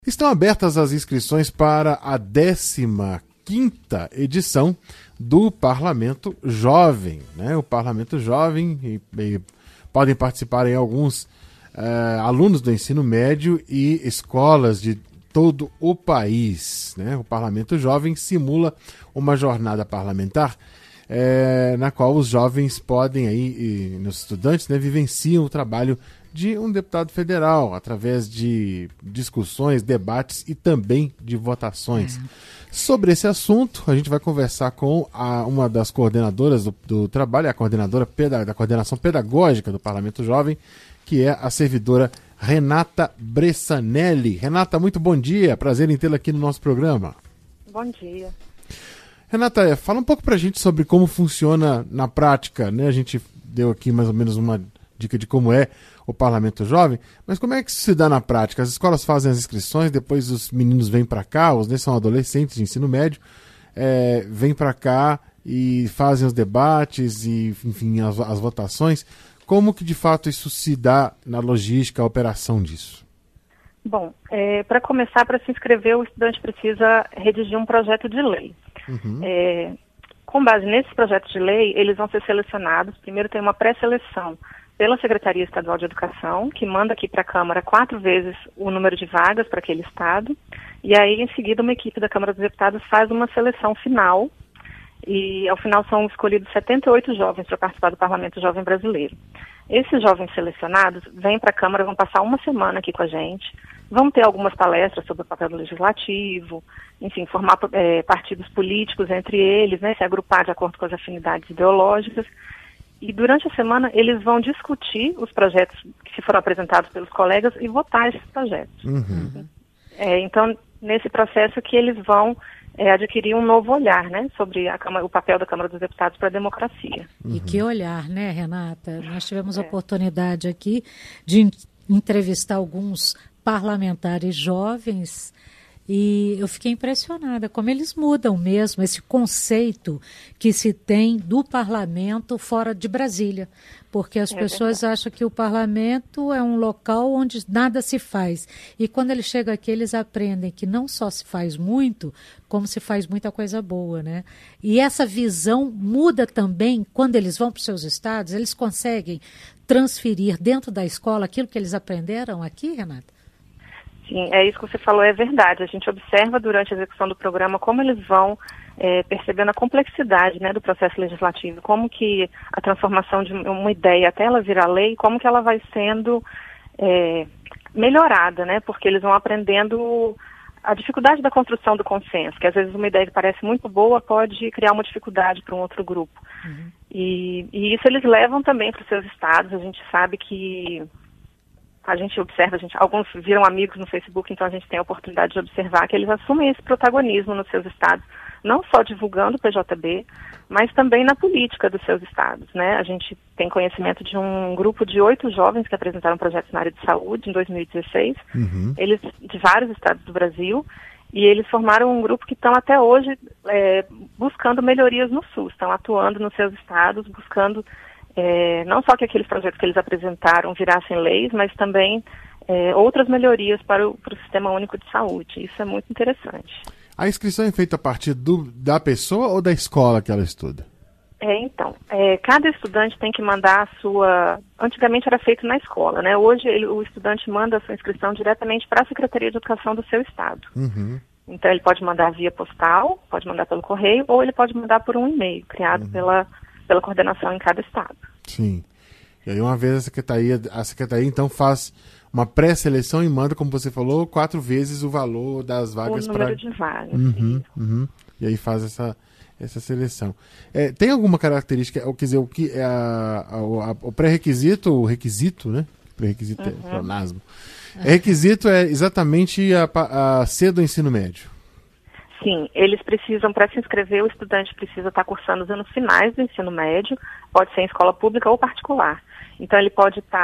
Estão abertas as inscrições para a 15ª edição do Parlamento Jovem, né? O Parlamento Jovem, e podem participar aí alguns alunos do ensino médio e escolas de todo o país, né? O Parlamento Jovem simula uma jornada parlamentar na qual os jovens podem aí, e os estudantes, né, vivenciam o trabalho de um deputado federal, através de discussões, debates e também de votações. Sobre esse assunto, a gente vai conversar com uma das coordenadoras do trabalho, a coordenadora da coordenação pedagógica do Parlamento Jovem, que é a servidora Renata Bressanelli. Renata, muito bom dia, prazer em tê-la aqui no nosso programa. Bom dia. Renata, fala um pouco pra gente sobre como funciona na prática, né? A gente deu aqui mais ou menos uma dica de como é o Parlamento Jovem, mas como é que isso se dá na prática? As escolas fazem as inscrições, depois os meninos vêm para cá, são adolescentes de ensino médio, vêm para cá e fazem os debates e, enfim, as votações. Como que de fato isso se dá na logística, a operação disso? Bom, para começar, para se inscrever, o estudante precisa redigir um projeto de lei. Com base nesse projeto de lei, eles vão ser selecionados. Primeiro tem uma pré-seleção pela Secretaria Estadual de Educação, que manda aqui para a Câmara 4 vezes o número de vagas para aquele estado, e aí em seguida uma equipe da Câmara dos Deputados faz uma seleção final, e ao final são escolhidos 78 jovens para participar do Parlamento Jovem Brasileiro. Esses jovens selecionados vêm para a Câmara, vão passar uma semana aqui com a gente, vão ter algumas palestras sobre o papel do Legislativo, enfim, formar partidos políticos entre eles, né, se agrupar de acordo com as afinidades ideológicas. E durante a semana eles vão discutir os projetos que se foram apresentados pelos colegas e votar esses projetos. Então, nesse processo que eles vão adquirir um novo olhar, né, sobre o papel da Câmara dos Deputados para a democracia. E que olhar, né, Renata? Nós tivemos a oportunidade aqui de entrevistar alguns parlamentares jovens e eu fiquei impressionada como eles mudam mesmo esse conceito que se tem do parlamento fora de Brasília, porque as pessoas acham que o parlamento é um local onde nada se faz, e quando eles chegam aqui eles aprendem que não só se faz muito, como se faz muita coisa boa, né? E essa visão muda também quando eles vão para os seus estados, eles conseguem transferir dentro da escola aquilo que eles aprenderam aqui, Renata? Sim, é isso que você falou, é verdade. A gente observa durante a execução do programa como eles vão percebendo a complexidade, né, do processo legislativo, como que a transformação de uma ideia até ela virar lei, como que ela vai sendo melhorada, né, porque eles vão aprendendo a dificuldade da construção do consenso, que às vezes uma ideia que parece muito boa pode criar uma dificuldade para um outro grupo. E isso eles levam também para os seus estados. A gente sabe que a gente observa, alguns viram amigos no Facebook, então a gente tem a oportunidade de observar que eles assumem esse protagonismo nos seus estados, não só divulgando o PJB, mas também na política dos seus estados, né? A gente tem conhecimento de um grupo de 8 jovens que apresentaram projetos na área de saúde em 2016, eles de vários estados do Brasil, e eles formaram um grupo que estão até hoje buscando melhorias no SUS, estão atuando nos seus estados, buscando não só que aqueles projetos que eles apresentaram virassem leis, mas também outras melhorias para o Sistema Único de Saúde. Isso é muito interessante. A inscrição é feita a partir da pessoa ou da escola que ela estuda? Então, cada estudante tem que mandar a sua... Antigamente era feito na escola, né? Hoje o estudante manda a sua inscrição diretamente para a Secretaria de Educação do seu estado. Então ele pode mandar via postal, pode mandar pelo correio, ou ele pode mandar por um e-mail criado pela coordenação em cada estado. Sim. E aí uma vez a secretaria então faz uma pré-seleção e manda, como você falou, 4 vezes o valor das vagas. O número de vagas. E aí faz essa seleção. Tem alguma característica, quer dizer, o que é o pré-requisito, o requisito, né? Pré-requisito é pleonasmo. Requisito é exatamente a C do ensino médio. Sim, eles precisam, para se inscrever, o estudante precisa estar cursando os anos finais do ensino médio, pode ser em escola pública ou particular. Então ele pode estar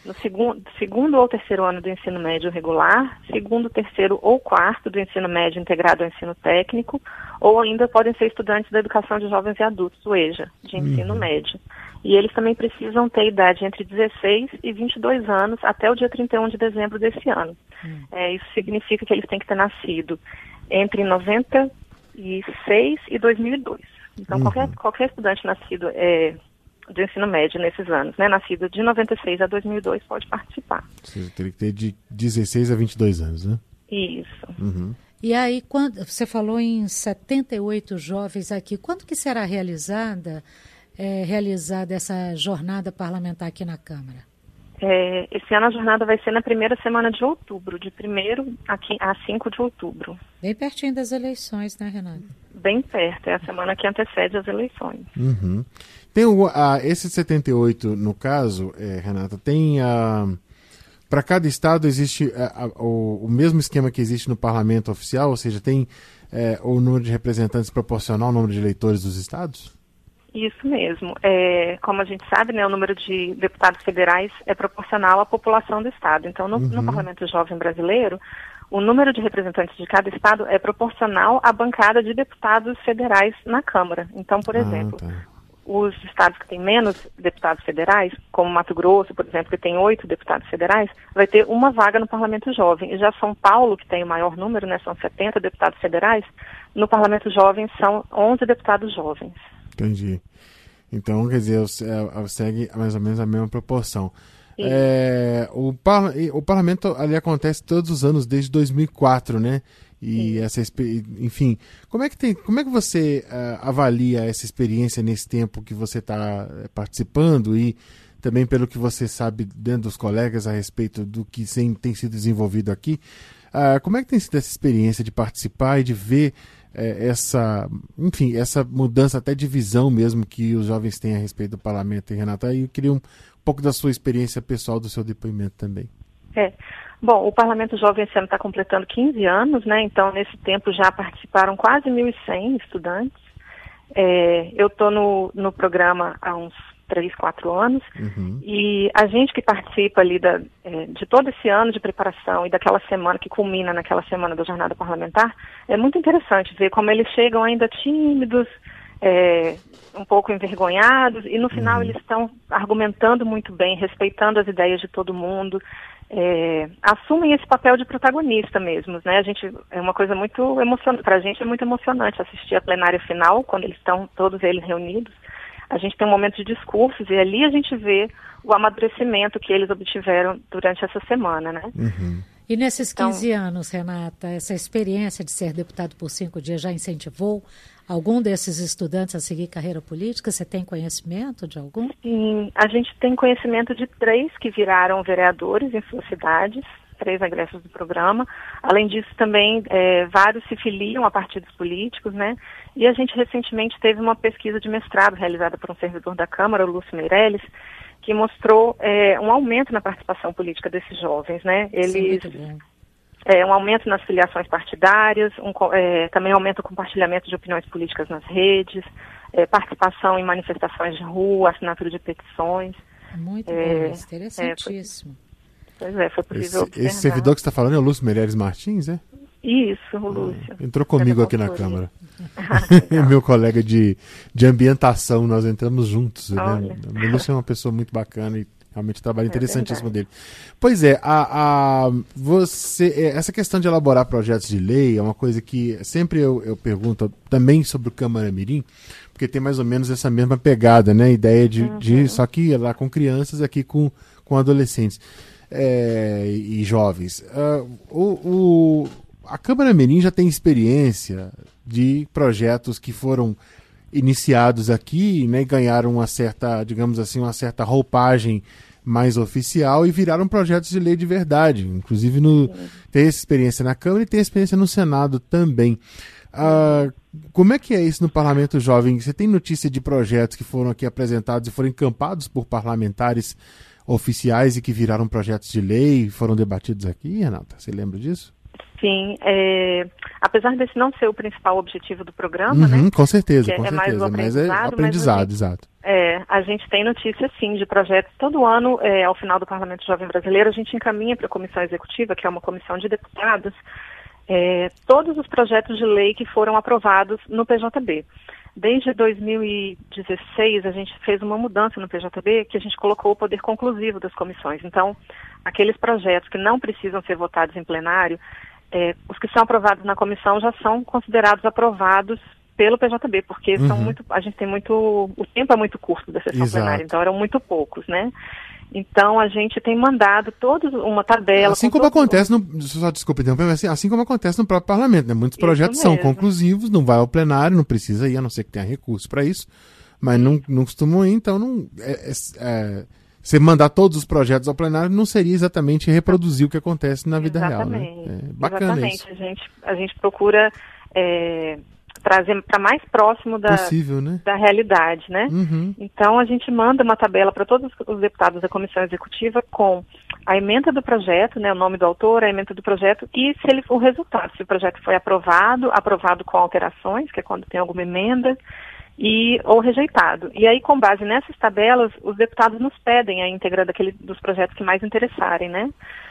no segundo ou terceiro ano do ensino médio regular, segundo, terceiro ou quarto do ensino médio integrado ao ensino técnico, ou ainda podem ser estudantes da educação de jovens e adultos, o EJA, de ensino médio. E eles também precisam ter idade entre 16 e 22 anos até o dia 31 de dezembro desse ano. Isso significa que eles têm que ter nascido entre 96 e 2002. Então, qualquer estudante nascido do ensino médio nesses anos, né, nascido de 96 a 2002, pode participar. Você teria que ter de 16 a 22 anos, né? Isso. E aí, quando você falou em 78 jovens aqui, quando que será realizada essa jornada parlamentar aqui na Câmara? Esse ano a jornada vai ser na primeira semana de outubro, de 1º a 5 de outubro. Bem pertinho das eleições, né, Renata? Bem perto, é a semana que antecede as eleições. Tem esse 78, no caso, Renata, tem para cada estado existe o mesmo esquema que existe no parlamento oficial, ou seja, tem o número de representantes proporcional ao número de eleitores dos estados? Isso mesmo. Como a gente sabe, né, o número de deputados federais é proporcional à população do estado. Então, no Parlamento Jovem Brasileiro, o número de representantes de cada estado é proporcional à bancada de deputados federais na Câmara. Então, por exemplo, os estados que têm menos deputados federais, como Mato Grosso, por exemplo, que tem 8 deputados federais, vai ter uma vaga no Parlamento Jovem. E já São Paulo, que tem o maior número, né, são 70 deputados federais, no Parlamento Jovem são 11 deputados jovens. Entendi. Então, quer dizer, segue mais ou menos a mesma proporção. O parlamento ali acontece todos os anos, desde 2004, né? E enfim, como é que você avalia essa experiência nesse tempo que você está participando e também pelo que você sabe dentro dos colegas a respeito do que tem sido desenvolvido aqui? Como é que tem sido essa experiência de participar e de ver essa mudança até de visão mesmo que os jovens têm a respeito do parlamento, Renata? E eu queria um pouco da sua experiência pessoal, do seu depoimento também. Bom, o Parlamento Jovem esse ano está completando 15 anos, né? Então, nesse tempo já participaram quase 1.100 estudantes. Eu estou no programa há uns 3, 4 anos, e a gente que participa ali de todo esse ano de preparação e daquela semana que culmina naquela semana da jornada parlamentar, é muito interessante ver como eles chegam ainda tímidos, um pouco envergonhados, e no final eles estão argumentando muito bem, respeitando as ideias de todo mundo, assumem esse papel de protagonista mesmo, né? É uma coisa muito emocionante, para a gente é muito emocionante assistir a plenária final, quando todos eles reunidos. A gente tem um momento de discursos e ali a gente vê o amadurecimento que eles obtiveram durante essa semana, né? E nesses 15 anos, Renata, essa experiência de ser deputado por 5 dias já incentivou algum desses estudantes a seguir carreira política? Você tem conhecimento de algum? Sim, a gente tem conhecimento de 3 que viraram vereadores em suas cidades, 3 egressos do programa. Além disso, também vários se filiam a partidos políticos, né? E a gente recentemente teve uma pesquisa de mestrado realizada por um servidor da Câmara, o Lúcio Meirelles, que mostrou um aumento na participação política desses jovens, né? Um aumento nas filiações partidárias, também aumenta o compartilhamento de opiniões políticas nas redes, participação em manifestações de rua, assinatura de petições. Muito bom, interessantíssimo. Foi possível observar. Esse servidor que você está falando é o Lúcio Meirelles Martins, é? Isso, o Lúcio. Entrou comigo aqui na Câmara. Meu colega de ambientação, nós entramos juntos. Né? O Lúcio é uma pessoa muito bacana e realmente trabalho interessantíssimo dele. Pois essa questão de elaborar projetos de lei é uma coisa que sempre eu pergunto também sobre o Câmara Mirim, porque tem mais ou menos essa mesma pegada, né? Ideia de só que lá com crianças, aqui com adolescentes e jovens. A Câmara Mirim já tem experiência de projetos que foram iniciados aqui, né, e ganharam uma certa, digamos assim, uma certa roupagem mais oficial e viraram projetos de lei de verdade. Inclusive tem essa experiência na Câmara e tem experiência no Senado também. Como é que é isso no Parlamento Jovem? Você tem notícia de projetos que foram aqui apresentados e foram encampados por parlamentares oficiais e que viraram projetos de lei e foram debatidos aqui, Renata? Você lembra disso? Sim, apesar desse não ser o principal objetivo do programa, né? Com certeza, com certeza. Mais o aprendizado, exato. A gente tem notícia, sim, de projetos. Todo ano, ao final do Parlamento Jovem Brasileiro, a gente encaminha para a Comissão Executiva, que é uma comissão de deputados, todos os projetos de lei que foram aprovados no PJB. Desde 2016, a gente fez uma mudança no PJB, que a gente colocou o poder conclusivo das comissões. Então, aqueles projetos que não precisam ser votados em plenário, os que são aprovados na comissão já são considerados aprovados pelo PJB, porque a gente tem o tempo é muito curto da sessão plenária, então eram muito poucos, né? Então, a gente tem mandado uma tabela... Assim como acontece assim como acontece no próprio parlamento, né? Muitos projetos são conclusivos, não vai ao plenário, não precisa ir, a não ser que tenha recurso para isso, mas não costumam ir, então você mandar todos os projetos ao plenário não seria exatamente reproduzir o que acontece na vida real, né? Bacana isso. A gente procura... trazer para mais próximo possível, né? Da realidade, né? Então, a gente manda uma tabela para todos os deputados da Comissão Executiva com a ementa do projeto, né, o nome do autor, a ementa do projeto e o resultado, se o projeto foi aprovado com alterações, que é quando tem alguma emenda, ou rejeitado. E aí, com base nessas tabelas, os deputados nos pedem a íntegra dos projetos que mais interessarem, né?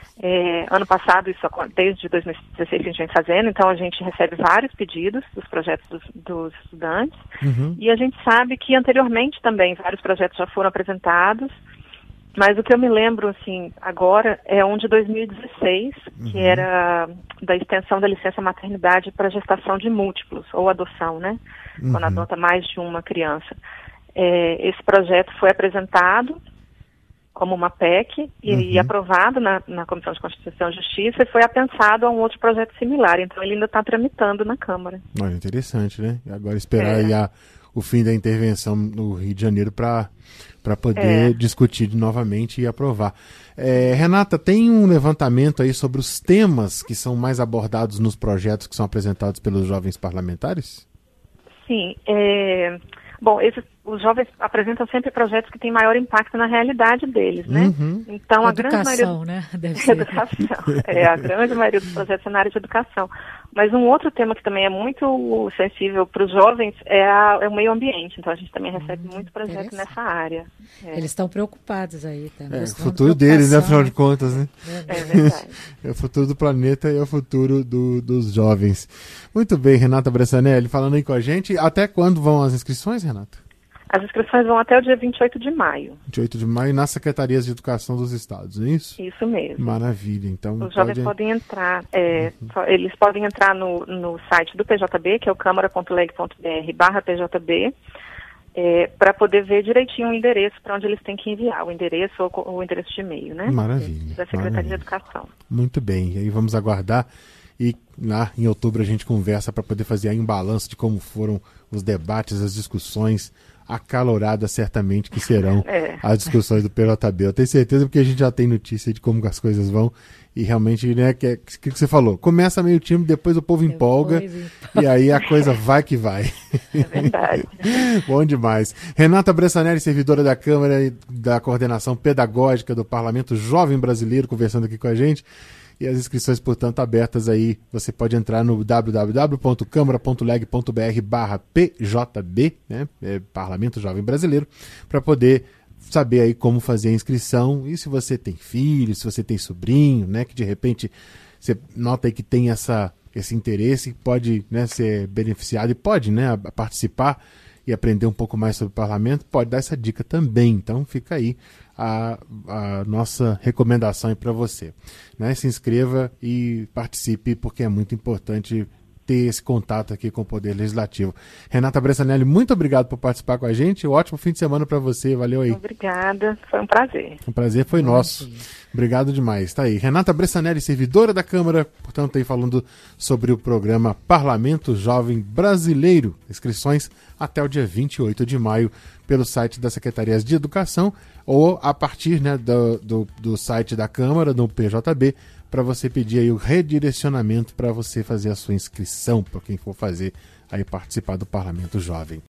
Ano passado, desde 2016 a gente vem fazendo, então a gente recebe vários pedidos dos projetos dos estudantes, e a gente sabe que anteriormente também vários projetos já foram apresentados, mas o que eu me lembro, assim, agora é um de 2016, que era da extensão da licença maternidade para gestação de múltiplos, ou adoção, né? Quando adota mais de uma criança. Esse projeto foi apresentado como uma PEC e aprovado na Comissão de Constituição e Justiça e foi apensado a um outro projeto similar. Então, ele ainda está tramitando na Câmara. Olha, interessante, né? Agora esperar aí o fim da intervenção no Rio de Janeiro para poder discutir novamente e aprovar. Renata, tem um levantamento aí sobre os temas que são mais abordados nos projetos que são apresentados pelos jovens parlamentares? Sim, bom, os jovens apresentam sempre projetos que têm maior impacto na realidade deles, né? Então, a grande maioria... né? Deve ser. Educação. A grande maioria dos projetos é na área de educação. Mas um outro tema que também é muito sensível para os jovens é o meio ambiente. Então, a gente também recebe muito projeto nessa área. Eles estão preocupados aí também. O futuro deles, né, afinal de contas, né? É verdade. É o futuro do planeta e é o futuro dos jovens. Muito bem, Renata Bressanelli, falando aí com a gente. Até quando vão as inscrições, Renata? As inscrições vão até o dia 28 de maio. 28 de maio nas Secretarias de Educação dos Estados, não é isso? Isso mesmo. Maravilha. Então, os jovens podem entrar, eles podem entrar no site do PJB, que é o câmara.leg.br/PJB, para poder ver direitinho o endereço para onde eles têm que enviar, o endereço ou o endereço de e-mail, né? Maravilha. Da Secretaria de Educação. Muito bem. E aí vamos aguardar. E lá em outubro a gente conversa para poder fazer aí um balanço de como foram os debates, as discussões acaloradas, certamente, que serão as discussões do PJB. Eu tenho certeza porque a gente já tem notícia de como as coisas vão e realmente, né, que você falou, começa meio tímido, depois o povo empolga e aí a coisa vai que vai. É verdade. Bom demais. Renata Bressanelli, servidora da Câmara e da Coordenação Pedagógica do Parlamento Jovem Brasileiro, conversando aqui com a gente. E as inscrições, portanto, abertas aí. Você pode entrar no www.câmara.leg.br/PJB, né? Parlamento Jovem Brasileiro, para poder saber aí como fazer a inscrição. E se você tem filho, se você tem sobrinho, né? Que de repente você nota aí que tem esse interesse, pode, né, ser beneficiado e pode, né, participar e aprender um pouco mais sobre o parlamento, pode dar essa dica também. Então fica aí a nossa recomendação para você, né? Se inscreva e participe, porque é muito importante ter esse contato aqui com o Poder Legislativo. Renata Bressanelli, muito obrigado por participar com a gente. Um ótimo fim de semana para você. Valeu aí. Obrigada, foi um prazer. Um prazer foi nosso. Obrigado demais. Tá aí. Renata Bressanelli, servidora da Câmara, portanto, aí falando sobre o programa Parlamento Jovem Brasileiro. Inscrições até o dia 28 de maio pelo site das Secretarias de Educação ou a partir, né, do site da Câmara, no PJB, para você pedir aí o redirecionamento para você fazer a sua inscrição, para quem for fazer aí participar do Parlamento Jovem.